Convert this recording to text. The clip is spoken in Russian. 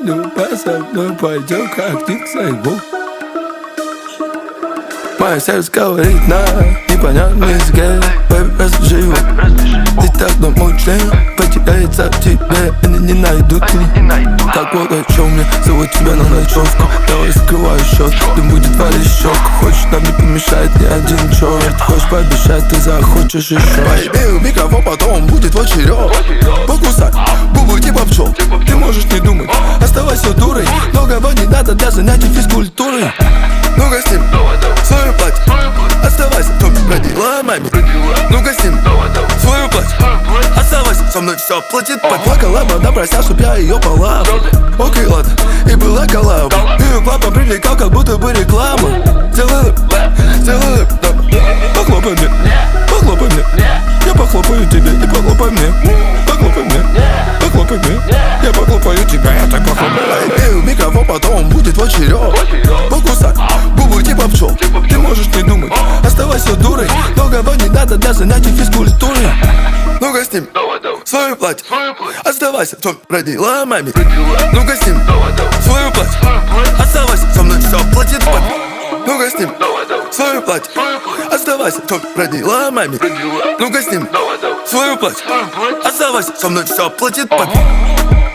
Люба со мной пойдем как-нибудь займу. Мое сердце говорит на непонятном языке. Baby, расскажи его. Ты так давно член потеряется в тебе, они не найдут. Так вот о чем я зову тебя на ночевку. Давай закрывай счет, дым будет валить щеку. Хочешь, нам не помешает ни один черт. Хочешь пообещать, ты захочешь еще. Поебей в микрофон, потом будет твой черед. Покусай губы типа пчел. Ты можешь не думать, оставайся дурой. Многого не надо для занятий физкультурой. Ну-ка с ним, свою платье, оставайся, только родила маме. Ну-ка с ним, свою платье, оставайся, со мной все платит. Подплакала, она просила, чтоб я ее полапал. Окей, ладно, и была коллаба. Ее папа привлекал, как будто бы реклама. Сделай лэп, похлопай мне, похлопай мне. Я похлопаю тебе и похлопай мне. Похлопай мне, похлопай мне. Я похлопаю тебя, я так похлопаю. Эй, микрофон, потом будет твой черед. Покусай губы типа пчел. Ты можешь не думать, оставайся дурой. Многого не надо для занятий физкультурой. Ну-ка с ним, свою платье, оставайся, что родила маме. Ну-ка с ним, свою платье, оставайся, со мной все платит. Ну-ка с ним, свою платье, оставайся, что родила маме. Ну-ка с ним, свою платье, оставайся, со мной все платит.